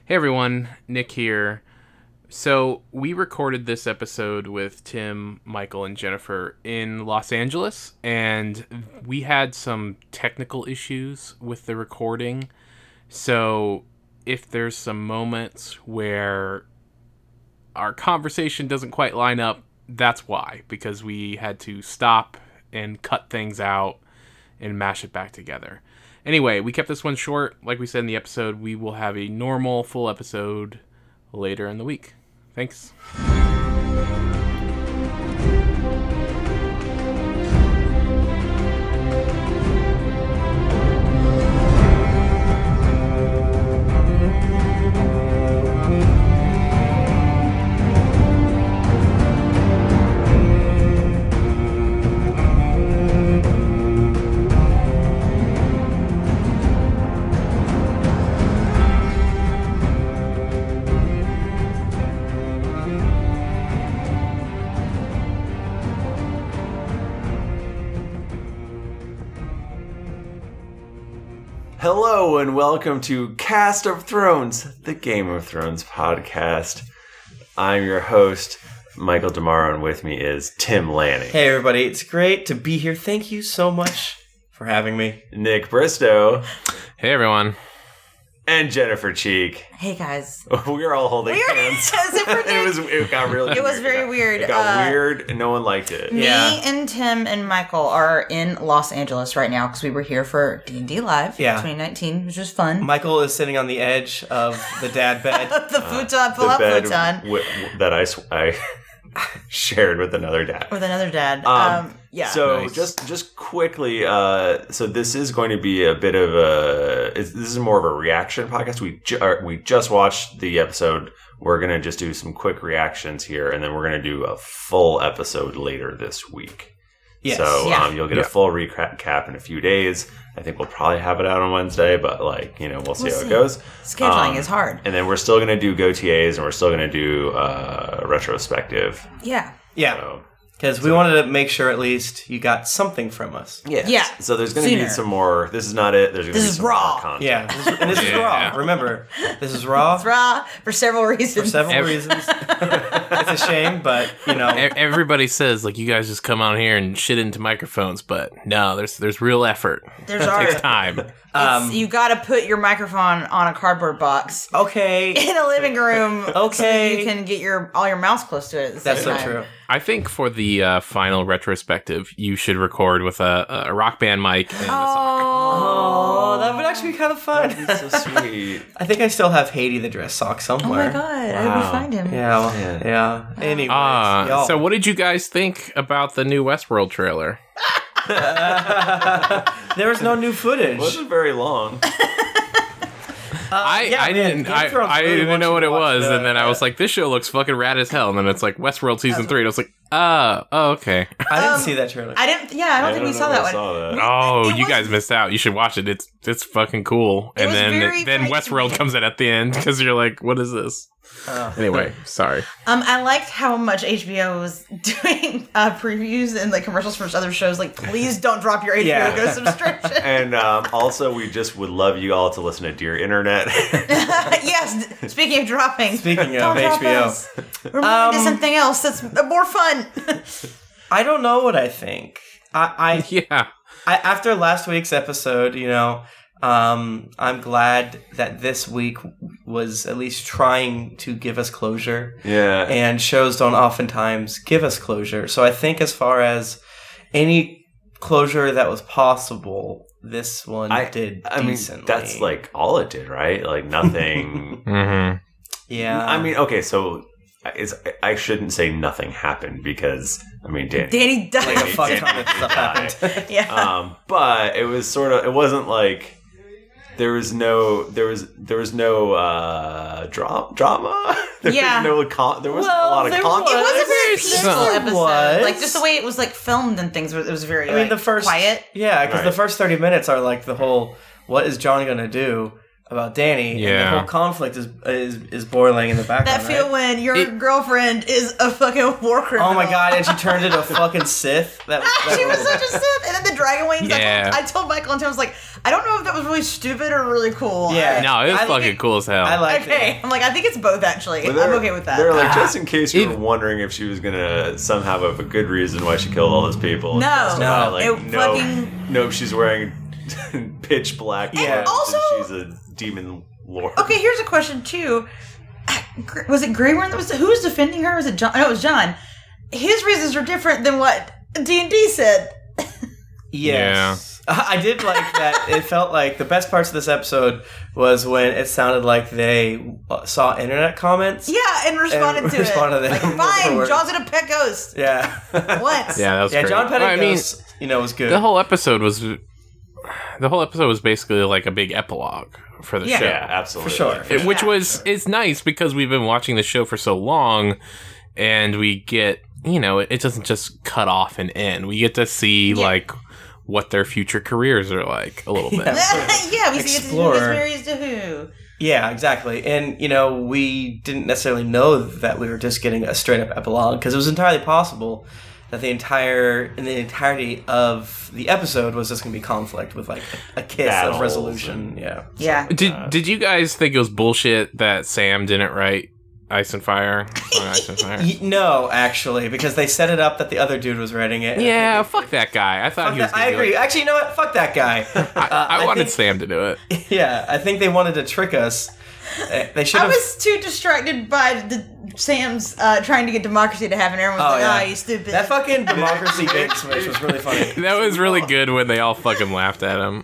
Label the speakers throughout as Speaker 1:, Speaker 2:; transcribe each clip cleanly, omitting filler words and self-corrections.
Speaker 1: Hey everyone, Nick here. So we recorded this episode with Tim, Michael, and Jennifer in Los Angeles, and we had some technical issues with the recording. So if there's some moments where our conversation doesn't quite line up, that's why, because we had to stop and cut things out and mash it back together. Anyway, we kept this one short. Like we said in the episode, we will have a normal full episode later in the week. Thanks.
Speaker 2: Hello and welcome to Cast of Thrones, the Game of Thrones podcast. I'm your host, Michael Damaro, and with me is Tim Lanning.
Speaker 3: Hey everybody, it's great to be here. Thank you so much for having me.
Speaker 2: Nick Bristow.
Speaker 1: Hey everyone.
Speaker 2: And Jennifer Cheek.
Speaker 4: Hey guys.
Speaker 2: We were all holding hands. It got really weird.
Speaker 4: It was very weird.
Speaker 2: It got weird and no one liked it.
Speaker 4: Me and Tim and Michael are in Los Angeles right now because we were here for D&D Live 2019, which was fun.
Speaker 3: Michael is sitting on the edge of the dad bed.
Speaker 4: The futon, pull-out futon.
Speaker 2: That I shared with another dad.
Speaker 4: So
Speaker 2: nice. just quickly, so this is going to be a bit of this is more of a reaction podcast. We just watched the episode. We're going to just do some quick reactions here, and then we're going to do a full episode later this week.
Speaker 3: Yes.
Speaker 2: So you'll get a full recap in a few days. I think we'll probably have it out on Wednesday, but we'll see how it goes.
Speaker 4: Scheduling is hard.
Speaker 2: And then we're still going to do GoTAs, and we're still going to do retrospective.
Speaker 4: Yeah.
Speaker 3: Because we wanted to make sure at least you got something from us.
Speaker 4: Yeah.
Speaker 2: So there's going to be some more. This is not it. There's going to be some
Speaker 4: raw
Speaker 2: more content.
Speaker 3: Yeah. This is raw. Remember, this is raw.
Speaker 4: It's raw for several reasons.
Speaker 3: It's a shame, but
Speaker 1: Everybody says you guys just come out here and shit into microphones, but no, there's real effort.
Speaker 4: There's
Speaker 1: art. It takes time.
Speaker 4: You got to put your microphone on a cardboard box.
Speaker 3: Okay.
Speaker 4: In a living room.
Speaker 3: Okay.
Speaker 4: So you can get all your mouse close to it at the same time.
Speaker 3: That's so true.
Speaker 1: I think for the final retrospective, you should record with a rock band mic and a sock.
Speaker 3: Oh, that would actually be kind of fun.
Speaker 2: That's so sweet.
Speaker 3: I think I still have Haiti the dress sock somewhere.
Speaker 4: Oh my god, I hope you find him.
Speaker 3: Yeah. Anyways,
Speaker 1: so what did you guys think about the new Westworld trailer?
Speaker 3: There was no new footage.
Speaker 2: It wasn't very long.
Speaker 1: I didn't know what it was, and then I was like, this show looks fucking rad as hell, and then it's like Westworld season 3, and I was like, oh, okay.
Speaker 3: I didn't see that trailer.
Speaker 4: I don't think we saw that one.
Speaker 1: Oh, you guys missed out. You should watch it. It's fucking cool. And then Westworld comes in at the end because you're like, what is this? Anyway, sorry.
Speaker 4: I liked how much HBO was doing previews and commercials for other shows. Please don't drop your HBO Go subscription.
Speaker 2: And also, we just would love you all to listen to Dear Internet.
Speaker 4: Yes. Speaking of dropping.
Speaker 3: Speaking of HBO.
Speaker 4: We're moving to something else that's more fun.
Speaker 3: I don't know what I think.
Speaker 1: Yeah.
Speaker 3: After last week's episode, I'm glad that this week was at least trying to give us closure.
Speaker 2: Yeah.
Speaker 3: And shows don't oftentimes give us closure. So I think as far as any closure that was possible, this one did decently.
Speaker 2: That's all it did, right? Nothing.
Speaker 1: Mm-hmm.
Speaker 3: Yeah.
Speaker 2: I mean, okay, so I shouldn't say nothing happened because
Speaker 4: Danny died.
Speaker 3: A fuck ton of stuff happened.
Speaker 4: Yeah.
Speaker 2: But it was it wasn't there was no drama. There was a lot of content.
Speaker 4: It was a very peaceful episode.
Speaker 3: Was.
Speaker 4: Just the way it was filmed and things. It was very
Speaker 3: the first
Speaker 4: quiet.
Speaker 3: Yeah, because the first 30 minutes are the whole, what is John going to do? about Danny, and the whole conflict is boiling in the background.
Speaker 4: That feel when your girlfriend is a fucking war criminal.
Speaker 3: Oh my god, and she turned into a fucking Sith.
Speaker 4: She was such a Sith. And then the dragon wings.
Speaker 1: Yeah.
Speaker 4: I told Michael and Tim, I was like, I don't know if that was really stupid or really cool.
Speaker 3: Yeah.
Speaker 1: No, it was fucking cool as hell.
Speaker 3: I liked
Speaker 4: it. I'm like, I think it's both, actually. I'm okay with that.
Speaker 2: They're like, just in case you were wondering if she was going to somehow have a good reason why she killed all those people. No, she's wearing pitch black clothes
Speaker 4: also,
Speaker 2: and she's a demon lord.
Speaker 4: Okay, here's a question, too. Was it Grey Worm who was defending her? Was it John? No, it was John. His reasons are different than what D&D said.
Speaker 3: Yes. Yeah. I did like that. It felt like the best parts of this episode was when it sounded like they saw internet comments.
Speaker 4: Yeah, and responded to it. Like, fine, John's gonna pet Ghost.
Speaker 3: Yeah.
Speaker 4: What?
Speaker 1: Yeah, that was great.
Speaker 3: John petting Ghost, was good.
Speaker 1: The whole episode was basically like a big epilogue for the show.
Speaker 2: Yeah, absolutely.
Speaker 3: For sure.
Speaker 1: Which it's nice because we've been watching the show for so long and we get, it doesn't just cut off and end. We get to see like what their future careers are like a little bit.
Speaker 4: Yeah, we see who's married to who.
Speaker 3: Yeah, exactly. And, we didn't necessarily know that we were just getting a straight up epilogue because it was entirely possible that the entirety of the episode was just going to be conflict with like a kiss of resolution.
Speaker 4: Yeah.
Speaker 1: Did you guys think it was bullshit that Sam didn't write Ice and Fire? Ice and Fire?
Speaker 3: No, actually, because they set it up that the other dude was writing it.
Speaker 1: Yeah, fuck that guy. I thought he was.
Speaker 3: I agree. Actually, you know what? Fuck that guy.
Speaker 1: I wanted Sam to do it.
Speaker 3: Yeah, I think they wanted to trick us. They should.
Speaker 4: I was too distracted by Sam's trying to get democracy to happen. Everyone's like, you stupid.
Speaker 3: That fucking democracy bait switch was really funny.
Speaker 1: That was really good when they all fucking laughed at him.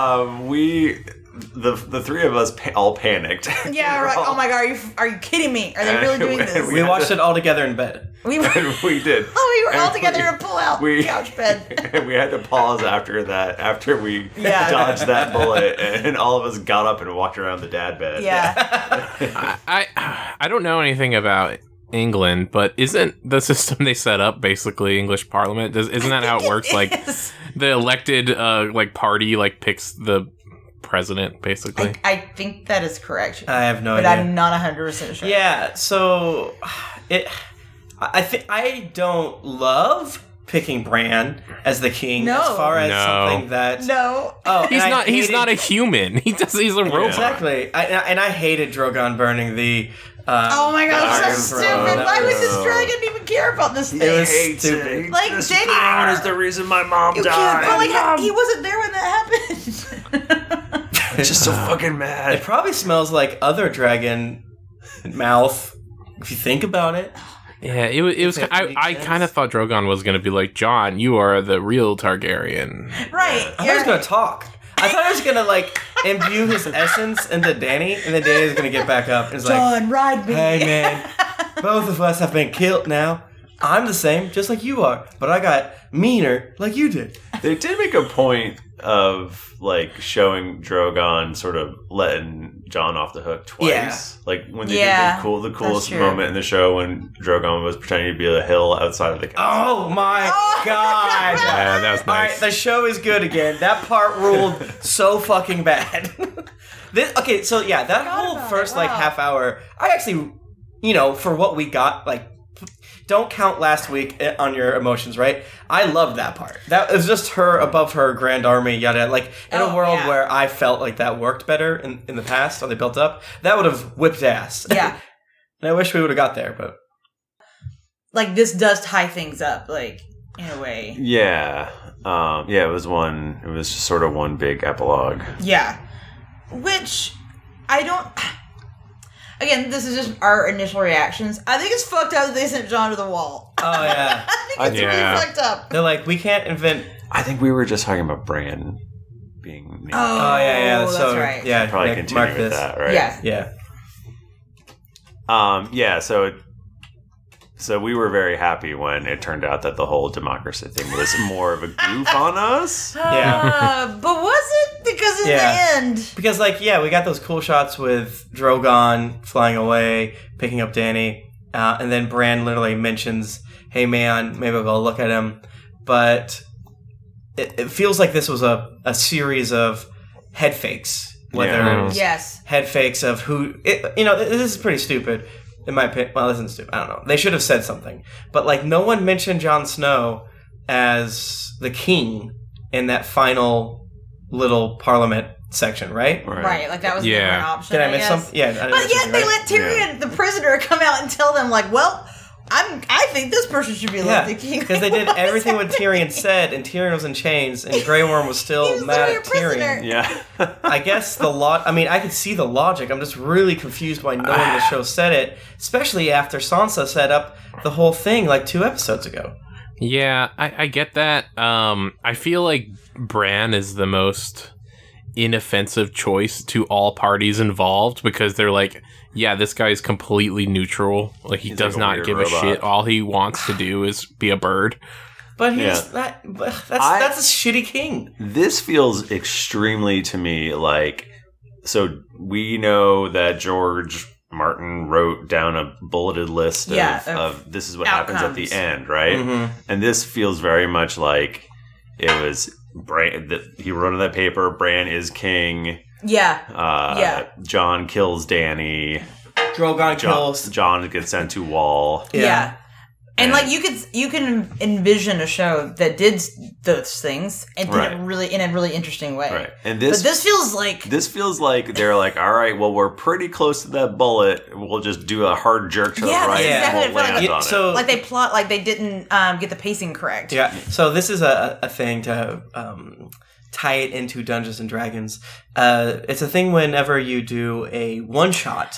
Speaker 2: The three of us all panicked.
Speaker 4: Yeah, we're like, oh my god, are you kidding me? Are they really doing this?
Speaker 3: We watched it all together in bed.
Speaker 2: We did.
Speaker 4: Oh, we were all together in a pull-out couch bed.
Speaker 2: We had to pause after we dodged that bullet, and all of us got up and walked around the dad bed.
Speaker 4: Yeah.
Speaker 1: I don't know anything about England, but isn't the system they set up basically English Parliament? Isn't that how it works? Like the elected party picks the president, basically.
Speaker 4: I think that is correct.
Speaker 3: I have no idea.
Speaker 4: But I'm not 100% sure.
Speaker 3: Yeah, so I don't love picking Bran as the king as far as something that
Speaker 1: he's not a human. He's a robot.
Speaker 3: Exactly. I hated Drogon burning the
Speaker 4: oh my god, so stupid. Why would this dragon even care about this thing?
Speaker 3: It was stupid.
Speaker 4: Like, Danny
Speaker 2: Brown is the reason my mom died.
Speaker 4: But he wasn't there when that happened.
Speaker 2: It's just so fucking mad.
Speaker 3: It probably smells like other dragon mouth, if you think about it.
Speaker 1: Yeah, it was. I kind of thought Drogon was going to be like, John, you are the real Targaryen.
Speaker 4: Right.
Speaker 3: I thought he was going to talk. I thought he was going to imbue his essence into Danny, and then Danny was going to get back up and
Speaker 4: John, ride me.
Speaker 3: Hey man, both of us have been killed now. I'm the same, just like you are, but I got meaner like you did.
Speaker 2: They did make a point of showing Drogon sort of letting Jon off the hook twice.
Speaker 3: Yeah.
Speaker 2: Like when they did the coolest moment in the show when Drogon was pretending to be a hill outside of the castle.
Speaker 3: Oh my god!
Speaker 1: Yeah, that was nice.
Speaker 3: Alright, the show is good again. That part ruled so fucking bad. That whole first half hour, I actually, for what we got, don't count last week on your emotions, right? I loved that part. That was just her above her grand army, yada. In a world where I felt like that worked better in the past, how they built up, that would have whipped ass.
Speaker 4: Yeah.
Speaker 3: And I wish we would have got there, but...
Speaker 4: this does tie things up, in a way.
Speaker 2: Yeah. It was just sort of one big epilogue.
Speaker 4: Yeah. Which, I don't... Again, this is just our initial reactions. I think it's fucked up that they sent Jon to the wall.
Speaker 3: Oh, yeah.
Speaker 4: I think it's really fucked up.
Speaker 3: They're like, we can't invent...
Speaker 2: I think we were just talking about Bran being named.
Speaker 4: Oh, yeah.
Speaker 3: So,
Speaker 4: that's right.
Speaker 3: Yeah,
Speaker 2: probably continue with that, right?
Speaker 4: Yeah.
Speaker 2: So we were very happy when it turned out that the whole democracy thing was more of a goof on us.
Speaker 3: Yeah.
Speaker 4: But was it? Because in the end...
Speaker 3: Because, we got those cool shots with Drogon flying away, picking up Danny, and then Bran literally mentions, hey man, maybe I'll go look at him. But it feels like this was a series of head fakes whether
Speaker 2: Yeah.
Speaker 3: it's
Speaker 4: Yes.
Speaker 3: head fakes of who. This is pretty stupid. In my opinion, well, this isn't stupid. I don't know. They should have said something, but like no one mentioned Jon Snow as the king in that final little Parliament section, right?
Speaker 4: Right, like that was
Speaker 1: Yeah.
Speaker 4: the different option.
Speaker 3: Did I miss
Speaker 4: guess.
Speaker 3: something? Yeah, I
Speaker 4: But
Speaker 3: missed
Speaker 4: yet
Speaker 3: something,
Speaker 4: they
Speaker 3: right?
Speaker 4: let Tyrion, the prisoner, come out and tell them, like, well, I think this person should be
Speaker 3: Yeah,
Speaker 4: the king.
Speaker 3: because they did everything what Tyrion said, and Tyrion was in chains, and Grey Worm was still
Speaker 4: He was
Speaker 3: mad
Speaker 4: literally
Speaker 3: at
Speaker 4: a prisoner.
Speaker 3: Tyrion.
Speaker 2: Yeah.
Speaker 3: I guess I mean, I could see the logic. I'm just really confused why no one in the show said it, especially after Sansa set up the whole thing like 2 episodes ago.
Speaker 1: Yeah, I get that. I feel like Bran is the most inoffensive choice to all parties involved because they're like, yeah, this guy is completely neutral. Like he
Speaker 2: He's
Speaker 1: does
Speaker 2: like a
Speaker 1: not
Speaker 2: weird
Speaker 1: give
Speaker 2: robot.
Speaker 1: a shit. All he wants to do is be a bird.
Speaker 3: But he's
Speaker 2: Yeah.
Speaker 3: that's a shitty king.
Speaker 2: This feels extremely to me like, so we know that George Martin wrote down a bulleted list of this is what happens at the
Speaker 4: outcomes.
Speaker 2: end, right?
Speaker 3: Mhm.
Speaker 2: And this feels very much like it was Bran that he wrote on that paper. Bran is king.
Speaker 4: Yeah. Yeah.
Speaker 2: John kills Dany.
Speaker 3: Drogon kills.
Speaker 2: John gets sent to Wall.
Speaker 4: Yeah. And
Speaker 2: And-
Speaker 4: like you can envision a show that did those things and did
Speaker 2: Right.
Speaker 4: it really in a really interesting way.
Speaker 2: Right, and
Speaker 4: But this feels like
Speaker 2: they're like, all right, well, we're pretty close to that bullet. We'll just do a hard jerk to the
Speaker 4: Yeah,
Speaker 2: right
Speaker 4: that's
Speaker 2: and
Speaker 4: exactly
Speaker 2: we'll
Speaker 4: what I felt
Speaker 2: land
Speaker 3: like.
Speaker 2: on
Speaker 3: So-
Speaker 2: it.
Speaker 4: like they plot like they didn't get the pacing correct.
Speaker 3: Yeah. So this is a thing to tie it into Dungeons and Dragons. It's a thing whenever you do a one shot.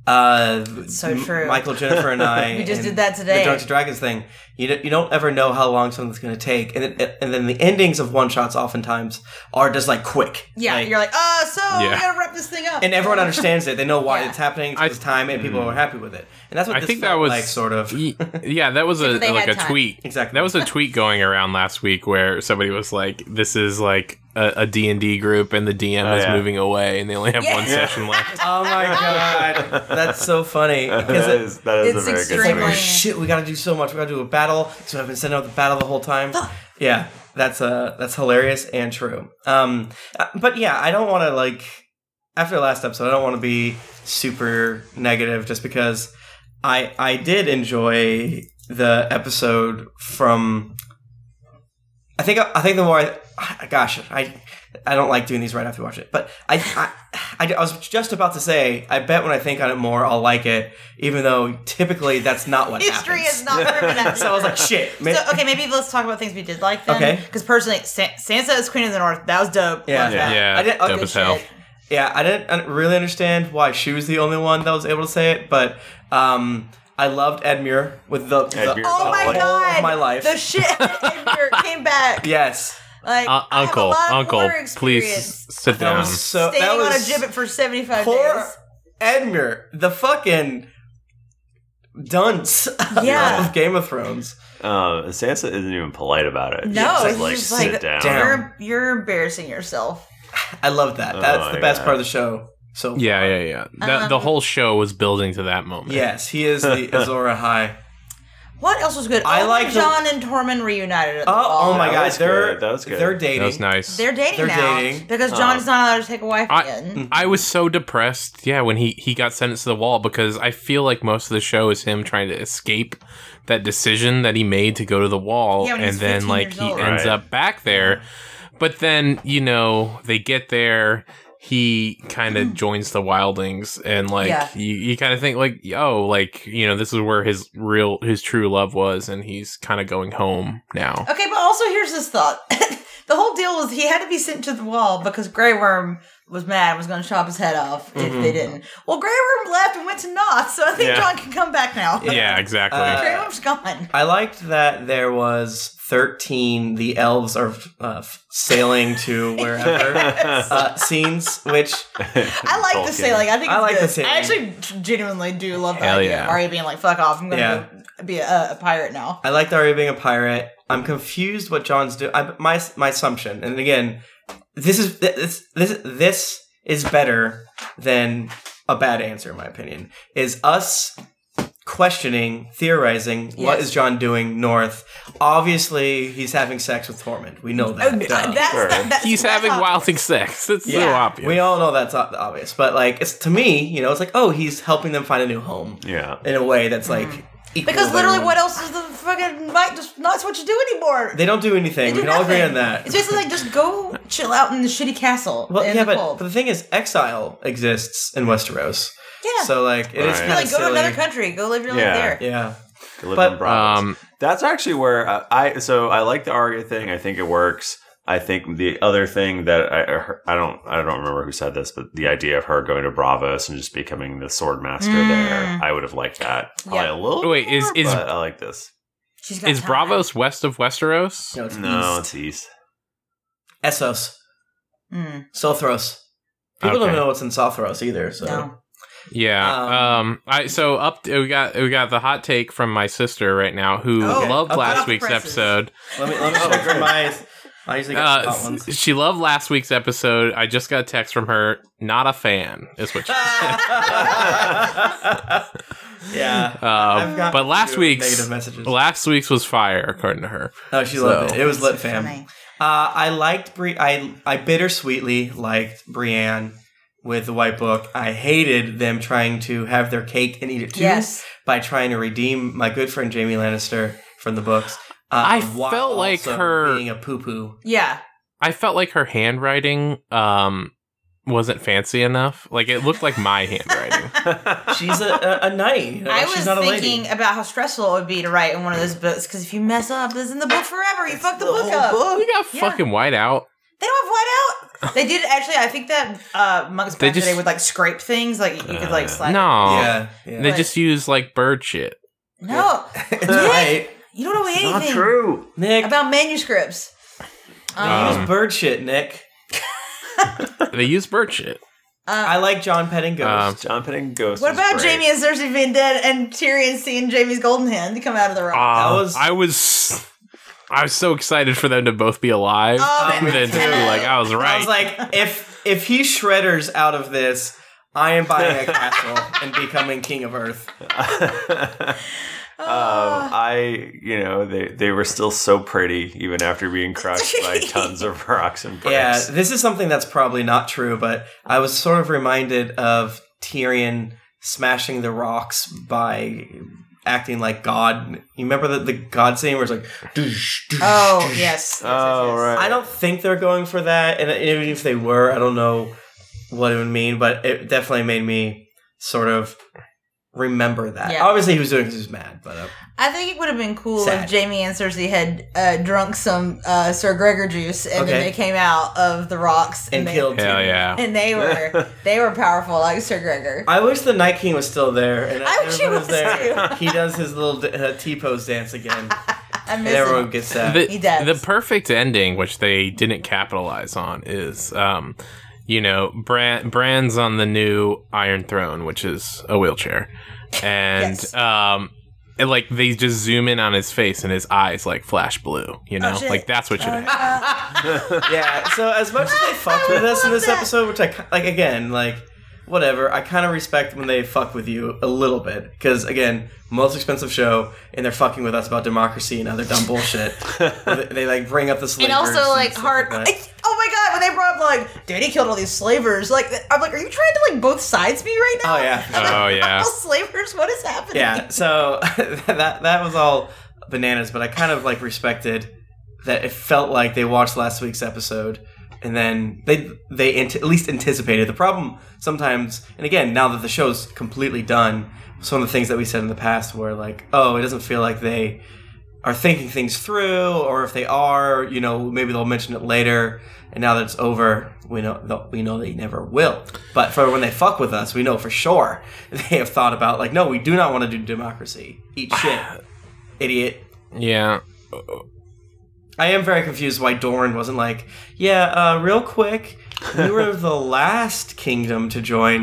Speaker 4: So true.
Speaker 3: Michael, Jennifer, and I.
Speaker 4: We just
Speaker 3: and
Speaker 4: did that today.
Speaker 3: The Dungeons and Dragons thing. You don't ever know how long something's going to take, and then the endings of one shots oftentimes are just like quick.
Speaker 4: Yeah,
Speaker 3: Like-
Speaker 4: you're like, we
Speaker 1: Yeah.
Speaker 4: gotta wrap this thing up.
Speaker 3: and everyone understands it. They know why
Speaker 4: Yeah.
Speaker 3: it's happening. It's time, and people are happy with it. And that's what
Speaker 1: I
Speaker 3: this
Speaker 1: think
Speaker 3: felt
Speaker 1: that was
Speaker 3: like, sort of.
Speaker 1: Yeah, that was a
Speaker 4: They
Speaker 1: like
Speaker 4: had
Speaker 1: a
Speaker 4: time.
Speaker 1: tweet.
Speaker 3: Exactly.
Speaker 1: That was a tweet going around last week where somebody was like, "This is like a D&D group, and the DM is
Speaker 2: yeah.
Speaker 1: moving away, and they only have
Speaker 4: Yeah.
Speaker 1: one session left."
Speaker 3: Oh my god, that's so funny.
Speaker 2: that
Speaker 3: Because
Speaker 2: is a
Speaker 4: it's
Speaker 2: very
Speaker 4: extremely-
Speaker 2: good
Speaker 3: oh
Speaker 2: tweet.
Speaker 3: shit, we got to do so much. We got to do a battle. So I've been setting up the battle the whole time. Yeah, that's hilarious and true. But yeah, I don't want to like after the last episode. I don't want to be super negative just because I did enjoy the episode from. I think the more I don't like doing these right after we watch it, but I was just about to say I bet when I think on it more I'll like it, even though typically that's not what
Speaker 4: History
Speaker 3: happens.
Speaker 4: is not proven that.
Speaker 3: So I was like, shit.
Speaker 4: So, okay, maybe let's talk about things we did like then.
Speaker 3: Okay.
Speaker 4: Because personally, Sansa as Queen of the North, that was dope.
Speaker 3: Yeah.
Speaker 4: Love that.
Speaker 1: Yeah,
Speaker 3: I didn't-
Speaker 1: dope
Speaker 3: okay,
Speaker 1: as hell.
Speaker 4: shit.
Speaker 3: Yeah, I didn't really understand why she was the only one that was able to say it, but I loved Ed Muir with the
Speaker 2: Ed Muir's
Speaker 4: Oh my
Speaker 2: Like,
Speaker 4: god!
Speaker 3: of my life.
Speaker 4: The shit Edmure came back.
Speaker 3: Yes.
Speaker 4: Like, I have a
Speaker 1: Uncle,
Speaker 4: lot of
Speaker 1: Uncle,
Speaker 4: water
Speaker 1: please
Speaker 4: experience.
Speaker 1: sit
Speaker 3: That
Speaker 1: down.
Speaker 3: was so
Speaker 4: Staying
Speaker 3: that was
Speaker 4: on a gibbet for 75
Speaker 3: poor
Speaker 4: days.
Speaker 3: Ed Muir, the fucking dunce
Speaker 4: Yeah.
Speaker 3: of Game of Thrones.
Speaker 2: Sansa isn't even polite about it.
Speaker 4: No,
Speaker 2: She's
Speaker 4: it's
Speaker 2: like,
Speaker 4: just
Speaker 2: sit
Speaker 4: like,
Speaker 2: down.
Speaker 4: You're embarrassing yourself.
Speaker 3: I love that. That's
Speaker 2: Oh
Speaker 3: the
Speaker 2: my
Speaker 3: best
Speaker 2: God.
Speaker 3: part of the show. So
Speaker 1: Yeah. The whole show was building to that moment.
Speaker 3: yes, he is the Azor Ahai.
Speaker 4: What else was good?
Speaker 3: I
Speaker 4: Oh,
Speaker 3: like
Speaker 4: when
Speaker 3: the-
Speaker 4: John and Tormund reunited at the ball.
Speaker 3: Oh my
Speaker 2: That
Speaker 3: god,
Speaker 2: was
Speaker 3: they're
Speaker 2: good. That was good.
Speaker 3: they're dating.
Speaker 1: That was nice.
Speaker 4: They're dating
Speaker 3: They're
Speaker 4: now
Speaker 3: dating.
Speaker 4: because John is not allowed to take a wife
Speaker 1: I,
Speaker 4: again.
Speaker 1: I was so depressed, when he got sentenced to the wall, because I feel like most of the show is him trying to escape that decision that he made to go to the wall,
Speaker 4: Yeah, when
Speaker 1: and
Speaker 4: he's
Speaker 1: then
Speaker 4: 15
Speaker 1: like
Speaker 4: years
Speaker 1: he
Speaker 4: old.
Speaker 1: ends
Speaker 2: Right.
Speaker 1: up back there. But then, they get there, he kind of joins the Wildlings, and like
Speaker 4: Yeah.
Speaker 1: you kind of think like, this is where his true love was, and he's kind of going home now.
Speaker 4: Okay, but also here's this thought. The whole deal was he had to be sent to the wall because Grey Worm was mad and was going to chop his head off if they didn't. Well, Grey Worm left and went to Noth, so I think
Speaker 1: Yeah.
Speaker 4: John can come back now.
Speaker 1: Yeah, exactly.
Speaker 4: Grey Worm's gone.
Speaker 3: I liked that there was 13 the elves are sailing to wherever scenes, which
Speaker 4: I like the
Speaker 2: Tolkien.
Speaker 4: sailing. I think
Speaker 3: I
Speaker 4: it's
Speaker 3: like
Speaker 4: good.
Speaker 3: the sailing.
Speaker 4: I actually genuinely do love the
Speaker 1: Hell
Speaker 4: idea
Speaker 1: yeah.
Speaker 4: of Arya being like, fuck off, I'm going to
Speaker 3: Yeah.
Speaker 4: go be a pirate now.
Speaker 3: I liked Arya being a pirate. I'm confused what John's doing. My assumption, and again, this is better than a bad answer in my opinion. Is us questioning, theorizing, what is Jon doing north? Obviously, he's having sex with Tormund. We know that.
Speaker 1: He's having wilding sex. It's so obvious.
Speaker 3: We all know that's obvious. But, like, it's to me, it's like, oh, he's helping them find a new home.
Speaker 2: Yeah.
Speaker 3: In a way that's, like, equal.
Speaker 4: Because literally, what else is the fucking Mike just not what you do anymore?
Speaker 3: They don't do anything. We can all agree on that.
Speaker 4: It's basically like, just go chill out in the shitty castle.
Speaker 3: Well,
Speaker 4: in
Speaker 3: yeah,
Speaker 4: the
Speaker 3: but
Speaker 4: cold.
Speaker 3: the thing is, exile exists in Westeros.
Speaker 4: Yeah.
Speaker 3: So, like, it is kind of
Speaker 4: like, go
Speaker 3: silly.
Speaker 4: to another country. Go live your life there.
Speaker 3: Yeah.
Speaker 2: But that's actually where I like the Arya thing. I think it works. I think the other thing that I don't remember who said this, but the idea of her going to Bravos and just becoming the sword master there, I would have liked that. Probably a little.
Speaker 1: Wait,
Speaker 2: more, but I like this.
Speaker 1: Is Bravos west of Westeros?
Speaker 3: No,
Speaker 2: it's east.
Speaker 3: Essos. Sothros. People don't know what's in Sothros either. So. No.
Speaker 1: Yeah. We got the hot take from my sister right now, who loved last week's episode.
Speaker 3: Let me check for my. I usually got hot ones.
Speaker 1: She loved last week's episode. I just got a text from her. Not a fan, is what she said.
Speaker 3: Yeah.
Speaker 1: But last week's
Speaker 3: negative messages.
Speaker 1: Last week's was fire, according to her.
Speaker 3: Oh, she loved it. It was lit, fam. I liked I bittersweetly liked Brienne with the White Book. I hated them trying to have their cake and eat it too by trying to redeem my good friend Jaime Lannister from the books.
Speaker 1: I felt like her
Speaker 3: being a poo-poo.
Speaker 4: Yeah.
Speaker 1: I felt like her handwriting wasn't fancy enough. Like, it looked like my handwriting.
Speaker 3: She's a knight.
Speaker 4: I was thinking about how stressful it would be to write in one of those books, because if you mess up, it's in the book forever. You fuck the book up.
Speaker 1: You got fucking white out.
Speaker 4: They don't have white out. They did actually. I think that monks back today would like scrape things, like you could like slide.
Speaker 1: No,
Speaker 3: yeah.
Speaker 1: They just use like bird shit.
Speaker 4: No,
Speaker 3: it's right.
Speaker 4: You don't know anything.
Speaker 2: Not true,
Speaker 3: Nick.
Speaker 4: About manuscripts.
Speaker 3: Use bird shit, Nick.
Speaker 1: They use bird shit.
Speaker 3: I like Jon petting ghosts.
Speaker 2: Jon petting ghosts.
Speaker 4: What about Jaime and Cersei being dead and Tyrion seeing Jaime's golden hand come out of the rock?
Speaker 1: I was so excited for them to both be alive. And then I was right.
Speaker 3: I was like, if he shredders out of this, I am buying a castle and becoming king of Earth.
Speaker 2: They were still so pretty even after being crushed by tons of rocks and bricks.
Speaker 3: Yeah, this is something that's probably not true, but I was sort of reminded of Tyrion smashing the rocks by acting like God. You remember the God scene where it's like, doosh, doosh,
Speaker 4: oh, yes.
Speaker 2: Right.
Speaker 3: I don't think they're going for that, and even if they were, I don't know what it would mean, but it definitely made me sort of remember that.
Speaker 4: Yeah.
Speaker 3: Obviously, he was doing it because he was mad, but
Speaker 4: I think it would have been cool if Jaime and Cersei had drunk some Sir Gregor juice, and then they came out of the rocks
Speaker 3: and killed.
Speaker 1: Hell yeah!
Speaker 4: And they were powerful like Sir Gregor.
Speaker 3: I wish the Night King was still there, and
Speaker 4: I wish he was there.
Speaker 3: He does his little T-pose dance again.
Speaker 4: I miss
Speaker 3: and everyone gets that.
Speaker 4: He does.
Speaker 1: The perfect ending, which they didn't capitalize on, is Bran's on the new Iron Throne, which is a wheelchair, and they just zoom in on his face and his eyes like flash blue. Like that's what should happen.
Speaker 3: Yeah. So as much as they fucked with us in this episode, which I like, again, like whatever, I kind of respect when they fuck with you a little bit, because again, most expensive show, and they're fucking with us about democracy and other dumb bullshit. they like bring up the slavers,
Speaker 4: and also like hard. Oh my god, when they brought up like, Daddy killed all these slavers, like I'm like, are you trying to like both sides me right now?
Speaker 3: Oh yeah.
Speaker 1: Oh yeah.
Speaker 4: All slavers, what is happening?
Speaker 3: Yeah. So that was all bananas, but I kind of like respected that. It felt like they watched last week's episode. And then they at least anticipated the problem sometimes. And again, now that the show's completely done, some of the things that we said in the past were like, oh, it doesn't feel like they are thinking things through, or if they are, maybe they'll mention it later. And now that it's over, we know they never will. But for when they fuck with us, we know for sure they have thought about like, no, we do not want to do democracy. Eat shit, idiot.
Speaker 1: Yeah.
Speaker 3: I am very confused why Dorne wasn't like, real quick, we were the last kingdom to join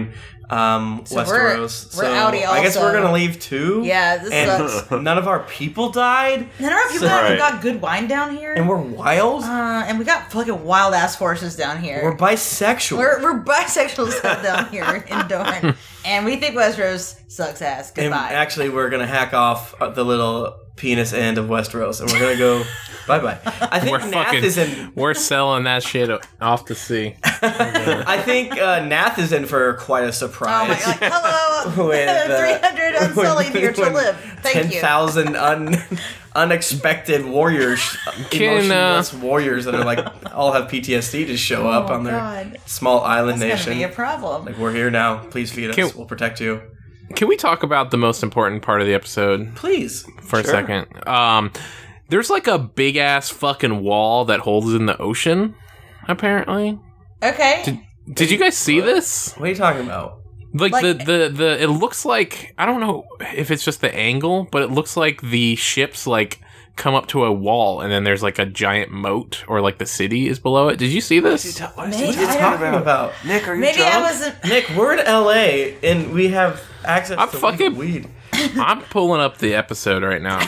Speaker 3: Westeros.
Speaker 4: we're outie
Speaker 3: I guess
Speaker 4: also.
Speaker 3: we're gonna leave too.
Speaker 4: Yeah, this sucks.
Speaker 3: And none of our people died.
Speaker 4: None of our people got good wine down here.
Speaker 3: And we're wild.
Speaker 4: And we got fucking wild ass horses down here.
Speaker 3: We're bisexual.
Speaker 4: We're bisexuals down here in Dorne. And we think Westeros sucks ass.
Speaker 3: And
Speaker 4: Goodbye.
Speaker 3: actually, we're gonna hack off the little penis end of Westeros, and we're gonna go bye. I think Nath is in.
Speaker 1: We're selling that shit off to sea.
Speaker 3: I think Nath is in for quite a surprise.
Speaker 4: Oh my god! Hello,
Speaker 3: With,
Speaker 4: 300 Unsullied here to live. Thank you.
Speaker 3: 10,000 unexpected warriors, emotionless warriors that are like all have PTSD to show up on their small island
Speaker 4: That's
Speaker 3: nation.
Speaker 4: gonna be a problem.
Speaker 3: Like, we're here now. Please feed us. We'll protect you.
Speaker 1: Can we talk about the most important part of the episode?
Speaker 3: Please.
Speaker 1: For a second. There's like a big ass fucking wall that holds in the ocean, apparently.
Speaker 4: Okay.
Speaker 1: Did you guys see this?
Speaker 3: What are you talking about?
Speaker 1: Like the it looks like, I don't know if it's just the angle, but it looks like the ships like come up to a wall and then there's like a giant moat, or like the city is below it. Did you see this?
Speaker 2: What are
Speaker 3: you talking about?
Speaker 2: Nick, are you
Speaker 4: Maybe
Speaker 2: drunk?
Speaker 4: I wasn't.
Speaker 3: Nick, we're in LA and we have access
Speaker 1: I'm
Speaker 3: to
Speaker 1: fucking-
Speaker 3: weed.
Speaker 1: I'm pulling up the episode right now.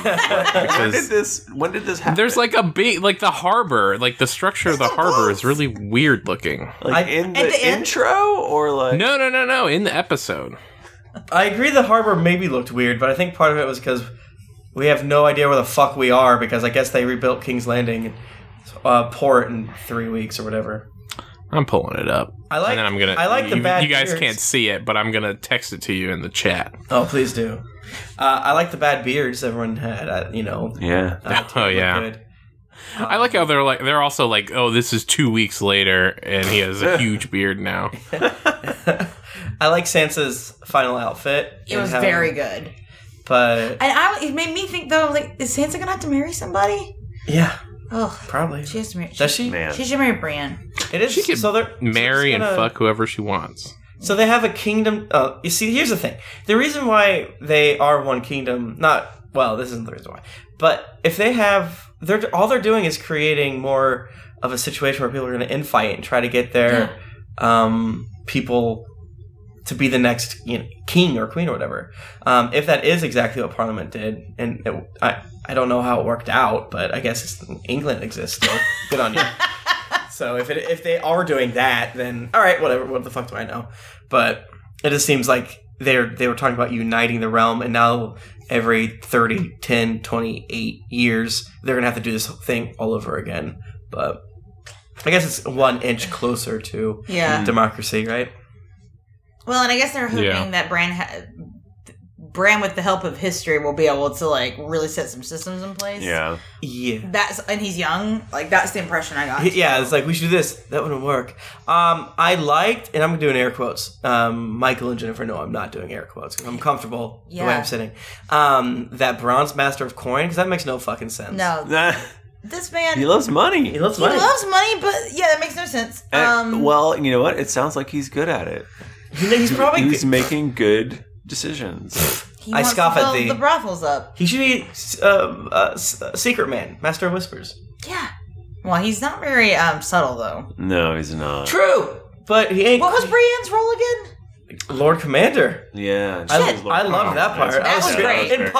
Speaker 2: When did this happen?
Speaker 1: There's like a big, like the harbor, like the structure of the harbor is really weird looking.
Speaker 2: like in
Speaker 4: At
Speaker 2: the
Speaker 4: the end?
Speaker 2: intro or like
Speaker 1: No, in the episode.
Speaker 3: I agree the harbor maybe looked weird, but I think part of it was because we have no idea where the fuck we are, because I guess they rebuilt King's Landing and port in 3 weeks or whatever.
Speaker 1: I'm pulling it up.
Speaker 3: I
Speaker 1: and then I'm gonna.
Speaker 3: I like the bad
Speaker 1: You guys
Speaker 3: beards.
Speaker 1: can't see it, but I'm gonna text it to you in the chat.
Speaker 3: Oh, please do. I like the bad beards everyone had.
Speaker 2: yeah.
Speaker 1: Oh, yeah.
Speaker 3: Good.
Speaker 1: I like how they're also like, oh, this is 2 weeks later, and he has a huge beard now.
Speaker 3: I like Sansa's final outfit.
Speaker 4: It was very good.
Speaker 3: But
Speaker 4: And it made me think though, like, is Sansa gonna have to marry somebody?
Speaker 3: yeah,
Speaker 4: Ugh.
Speaker 3: probably.
Speaker 4: She has to marry.
Speaker 3: Does she?
Speaker 2: Man.
Speaker 4: She should marry Bran.
Speaker 3: It is.
Speaker 1: She could
Speaker 3: so they're
Speaker 1: marry and
Speaker 3: gonna-
Speaker 1: fuck whoever she wants.
Speaker 3: So they have a kingdom. You see, here's the thing. The reason why they are one kingdom, this isn't the reason why. But if they have, all they're doing is creating more of a situation where people are going to infight and try to get their people to be the next king or queen or whatever. If that is exactly what Parliament did, and I don't know how it worked out, but I guess England exists still. Good on you. So if they are doing that, then all right, whatever. What the fuck do I know? But it just seems like they were talking about uniting the realm, and now every 30, 10, 28 years, they're going to have to do this thing all over again. But I guess it's 1 inch closer to democracy, right?
Speaker 4: Well, and I guess they're hoping that Bran, with the help of history, will be able to like really set some systems in place.
Speaker 2: Yeah.
Speaker 4: And he's young. Like that's the impression I got.
Speaker 3: Yeah, it's like we should do this. That wouldn't work. I liked, and I'm doing air quotes. Michael and Jennifer know I'm not doing air quotes. I'm comfortable the way I'm sitting. That Bronze Master of Coin, because that makes no fucking sense.
Speaker 4: No, this man.
Speaker 2: He loves money.
Speaker 3: He loves money.
Speaker 4: But yeah, that makes no sense.
Speaker 2: Well, you know what? It sounds like he's good at it.
Speaker 3: He's probably
Speaker 2: he's making good decisions.
Speaker 4: He
Speaker 3: I
Speaker 4: wants
Speaker 3: scoff
Speaker 4: to
Speaker 3: at
Speaker 4: build
Speaker 3: thee.
Speaker 4: the brothels up.
Speaker 3: He should be Secret Man, Master of Whispers.
Speaker 4: Yeah. Well, he's not very subtle though.
Speaker 2: No, he's not.
Speaker 3: True, but he ain't.
Speaker 4: What was Brienne's role again?
Speaker 3: Lord Commander?
Speaker 2: Yeah.
Speaker 3: I love that part.
Speaker 4: That was great.
Speaker 3: And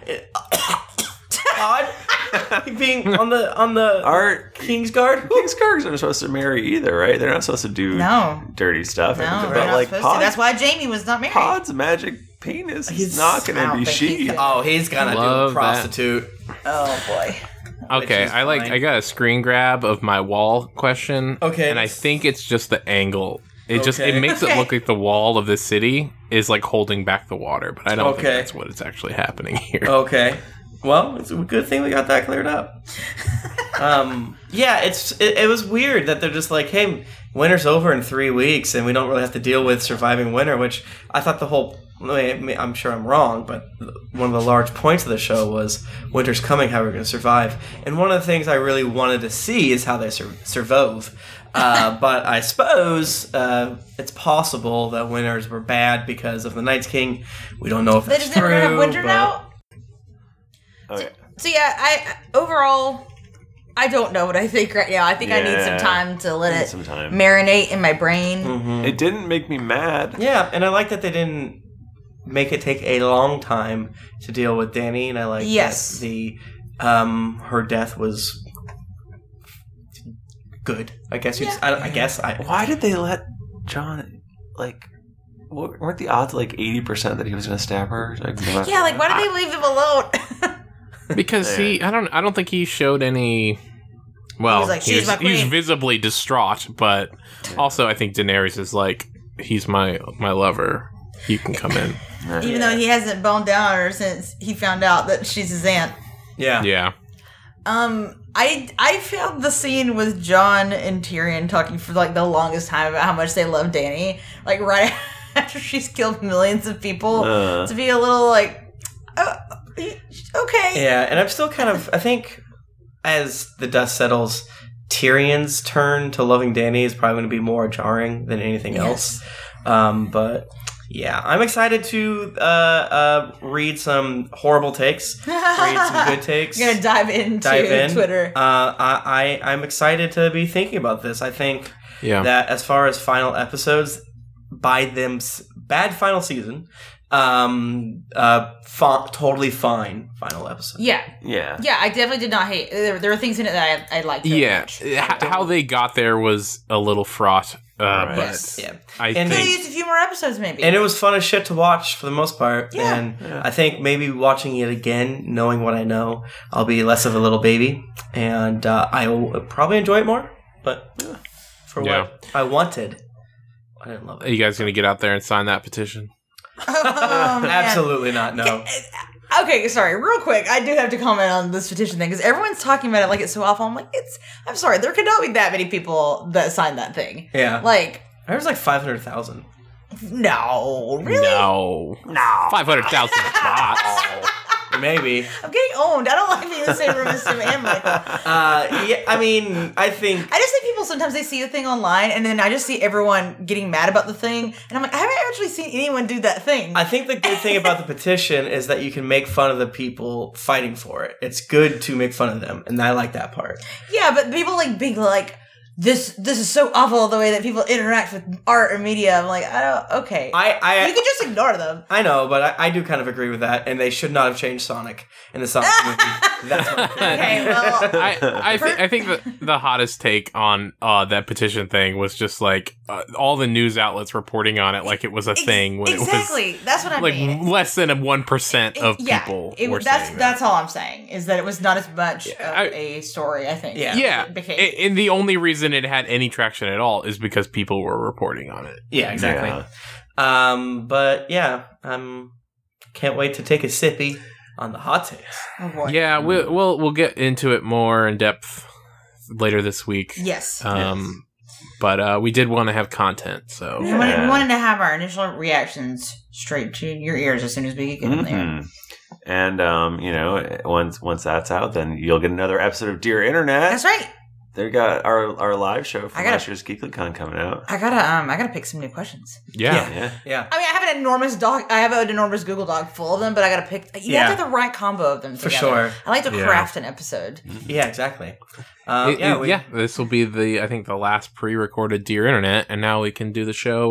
Speaker 3: Pod being on the
Speaker 2: Our
Speaker 3: Kingsguard.
Speaker 2: Kingsguards aren't supposed to marry either, right? They're not supposed to do dirty stuff.
Speaker 4: No,
Speaker 2: but
Speaker 4: they're not
Speaker 2: like
Speaker 4: supposed to. That's why Jaime was not married.
Speaker 2: Pod's magic penis is not
Speaker 4: I
Speaker 2: going to
Speaker 4: don't
Speaker 2: be
Speaker 4: think
Speaker 2: she.
Speaker 4: he's
Speaker 3: Oh, he's gonna
Speaker 1: Love
Speaker 3: do a prostitute.
Speaker 4: Oh boy.
Speaker 1: Okay,
Speaker 3: is
Speaker 1: I
Speaker 3: fine.
Speaker 1: got a screen grab of my wall question.
Speaker 3: Okay,
Speaker 1: and I
Speaker 3: let's-
Speaker 1: think it's just the angle. It
Speaker 3: Okay.
Speaker 1: makes it look like the wall of the city is like holding back the water, but I don't think
Speaker 3: Okay.
Speaker 1: that's what is actually happening here.
Speaker 3: Okay. Well, it's a good thing we got that cleared up. Yeah, it was weird that they're just like, hey, winter's over in 3 weeks, and we don't really have to deal with surviving winter. Which I thought I'm sure I'm wrong, but one of the large points of the show was winter's coming, how we're going to survive. And one of the things I really wanted to see is how they survive. But I suppose it's possible that winters were bad because of the Night's King. We don't know if
Speaker 4: They
Speaker 3: that's
Speaker 4: just
Speaker 3: true.
Speaker 4: never gonna have winter
Speaker 3: but-
Speaker 4: now.
Speaker 2: Okay.
Speaker 4: So yeah, I overall I don't know what I think right now. I think I need some
Speaker 2: Yeah.
Speaker 4: time to let it
Speaker 2: some time.
Speaker 4: marinate in my brain.
Speaker 2: It didn't make me mad.
Speaker 3: Yeah, and I like that they didn't make it take a long time to deal with Dany, and I like
Speaker 4: Yes.
Speaker 3: that the her death was good. I guess
Speaker 2: Why did they let John, like, weren't the odds like 80% that he was going to stab her? Like, no matter
Speaker 4: Yeah, like why did they leave him alone?
Speaker 1: Because I don't think he showed any. Well,
Speaker 4: He was like, "She's my
Speaker 1: he was
Speaker 4: queen."
Speaker 1: visibly distraught, but also I think Daenerys is like, he's my lover. You can come in.
Speaker 4: Even though he hasn't boned down on her since he found out that she's his aunt.
Speaker 3: Yeah.
Speaker 1: Yeah.
Speaker 4: I found the scene with Jon and Tyrion talking for like the longest time about how much they love Dany, like right after she's killed millions of people, to be a little like, okay.
Speaker 3: Yeah, and I'm still kind of. I think as the dust settles, Tyrion's turn to loving Dany is probably going to be more jarring than anything else. But yeah, I'm excited to read some horrible takes, read some good takes.
Speaker 4: You're gonna dive into Twitter.
Speaker 3: I'm excited to be thinking about this. I think that as far as final episodes, bad final season, totally fine final episode.
Speaker 4: Yeah.
Speaker 2: Yeah.
Speaker 4: I definitely did not hate. There were things in it that I liked. Very much.
Speaker 1: How they got there was a little fraught. But
Speaker 4: Yes.
Speaker 3: Yeah.
Speaker 1: I
Speaker 3: And
Speaker 4: Could have
Speaker 1: think
Speaker 4: used a few more episodes, maybe.
Speaker 3: And it was fun as shit to watch for the most part.
Speaker 4: Yeah.
Speaker 3: And I think maybe watching it again, knowing what I know, I'll be less of a little baby. And I will probably enjoy it more. But for what I wanted, I didn't love
Speaker 1: are
Speaker 3: it.
Speaker 1: you guys gonna get out there and sign that petition?
Speaker 4: Oh, man.
Speaker 3: Absolutely not, no.
Speaker 4: Okay, sorry. Real quick, I do have to comment on this petition thing because everyone's talking about it like it's so awful. I'm like, I'm sorry, there could not be that many people that signed that thing.
Speaker 3: Yeah.
Speaker 4: Like,
Speaker 3: There was like 500,000.
Speaker 4: no, really?
Speaker 1: No. 500,000 bots.
Speaker 3: Maybe.
Speaker 4: I'm getting owned. I don't like being in the same room as Tim and Michael.
Speaker 3: Yeah, I mean, I think...
Speaker 4: I just think people sometimes they see a thing online and then I just see everyone getting mad about the thing and I'm like, I haven't actually seen anyone do that thing.
Speaker 3: I think the good thing about the petition is that you can make fun of the people fighting for it. It's good to make fun of them, and I like that part.
Speaker 4: Yeah, but people like being like, this is so awful the way that people interact with art or media. I'm like, okay. You can just ignore them.
Speaker 3: I know, but I do kind of agree with that, and they should not have changed Sonic in the Sonic movie. That's what I think.
Speaker 4: Okay, well,
Speaker 1: I think that the hottest take on that petition thing was just like all the news outlets reporting on it like it was a thing when
Speaker 4: exactly.
Speaker 1: it was
Speaker 4: that's what I
Speaker 1: like
Speaker 4: mean.
Speaker 1: less than 1% of people were saying that.
Speaker 4: That's all I'm saying is that it was not as much of a story. I think.
Speaker 1: Yeah,
Speaker 4: it became.
Speaker 1: and the only reason it had any traction at all is because people were reporting on it.
Speaker 3: Yeah, exactly. But yeah, can't wait to take a sippy on the hot takes.
Speaker 4: Oh boy.
Speaker 1: Yeah, we'll get into it more in depth later this week.
Speaker 4: Yes.
Speaker 1: But we did want to have content, so
Speaker 4: We wanted to have our initial reactions straight to your ears as soon as we could get them there.
Speaker 2: And you know, once that's out, then you'll get another episode of Dear Internet.
Speaker 4: That's right.
Speaker 2: They got our live show from
Speaker 4: I gotta-
Speaker 2: last year's GeeklyCon coming out.
Speaker 4: I gotta pick some new questions.
Speaker 1: yeah.
Speaker 2: Yeah.
Speaker 4: I mean, I have an enormous Google Doc full of them, but I gotta pick. You have to have the right combo of them
Speaker 3: For
Speaker 4: together.
Speaker 3: sure.
Speaker 4: I like to
Speaker 1: Yeah.
Speaker 4: craft an episode.
Speaker 3: Yeah, exactly.
Speaker 1: This will be the last pre-recorded Dear Internet, and now we can do the show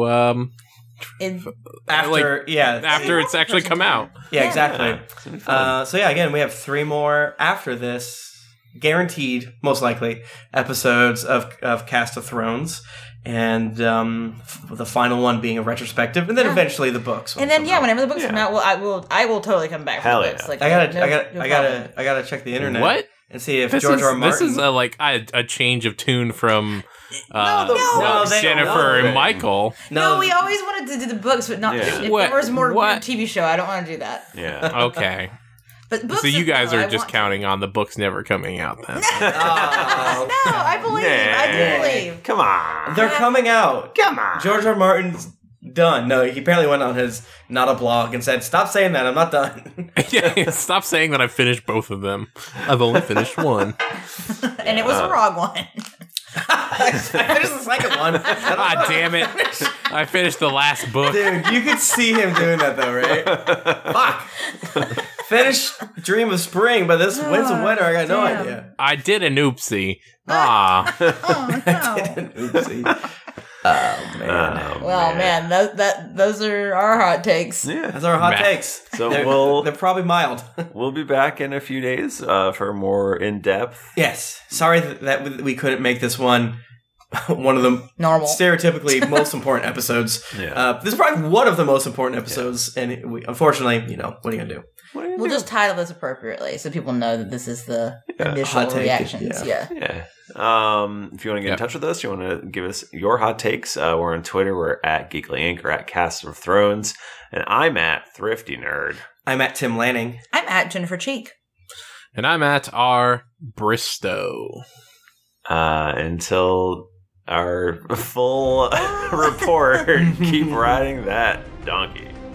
Speaker 3: After
Speaker 1: it's actually come out.
Speaker 3: Yeah, exactly.
Speaker 2: It's gonna be fun.
Speaker 3: So yeah, again, we have 3 more after this, guaranteed, most likely, episodes of Cast of Thrones, and the final one being a retrospective, and then eventually the books.
Speaker 4: And then whenever the books come out, I will totally come back.
Speaker 2: Hell
Speaker 4: for the
Speaker 2: yeah.
Speaker 4: books. Like,
Speaker 3: I
Speaker 4: problem.
Speaker 3: gotta check the internet.
Speaker 1: What?
Speaker 3: And see if
Speaker 1: This
Speaker 3: George R. R.
Speaker 1: is
Speaker 3: Martin.
Speaker 1: a change of tune from
Speaker 3: No, they
Speaker 1: Jennifer
Speaker 3: don't.
Speaker 1: and Michael.
Speaker 4: No, we always wanted to do the books, but not.
Speaker 2: Yeah.
Speaker 4: If
Speaker 1: What-
Speaker 4: there was more
Speaker 1: what-
Speaker 4: TV show, I don't want to do that.
Speaker 2: Yeah.
Speaker 1: Okay,
Speaker 4: But books
Speaker 1: so you guys
Speaker 4: no,
Speaker 1: are
Speaker 4: I
Speaker 1: just
Speaker 4: want-
Speaker 1: counting on the books never coming out then.
Speaker 3: Oh,
Speaker 4: No, I believe. I do believe.
Speaker 2: Come on.
Speaker 3: they're coming out.
Speaker 2: Come on.
Speaker 3: George R. R. Martin's done. No, he apparently went on his not a blog and said, "Stop saying that. I'm not done."
Speaker 1: Yeah, stop saying that I've finished both of them. I've only finished one.
Speaker 4: And it was a wrong one.
Speaker 3: I finished the second one.
Speaker 1: Ah, damn it! I finished the last book.
Speaker 3: Dude, you could see him doing that though, right? Fuck. Finish Dream of Spring, but this when's the winner? I got no
Speaker 4: Damn.
Speaker 3: idea.
Speaker 1: I did an oopsie. Ah.
Speaker 4: Oh no.
Speaker 3: Oopsie. Oh man.
Speaker 4: Well, man, those are our hot takes.
Speaker 2: Yeah.
Speaker 3: That's our hot
Speaker 1: Meh.
Speaker 3: takes.
Speaker 2: So
Speaker 3: they're probably mild.
Speaker 2: we'll be back in a few days for more in depth.
Speaker 3: Yes. Sorry that we couldn't make this one of the
Speaker 4: Normal.
Speaker 3: stereotypically most important episodes.
Speaker 2: Yeah.
Speaker 3: This is probably one of the most important episodes, and unfortunately, what are you gonna do?
Speaker 4: We'll just title this appropriately so people know that this is the initial
Speaker 3: hot take,
Speaker 4: reactions. Yeah.
Speaker 2: Yeah. If you want to get in touch with us, you want to give us your hot takes, we're on Twitter. We're at Geekly Inc. or at Cast of Thrones. And I'm at Thrifty Nerd.
Speaker 3: I'm at Tim Lanning.
Speaker 4: I'm at Jennifer Cheek.
Speaker 1: And I'm at R. Bristow.
Speaker 2: Until our full report, keep riding that donkey.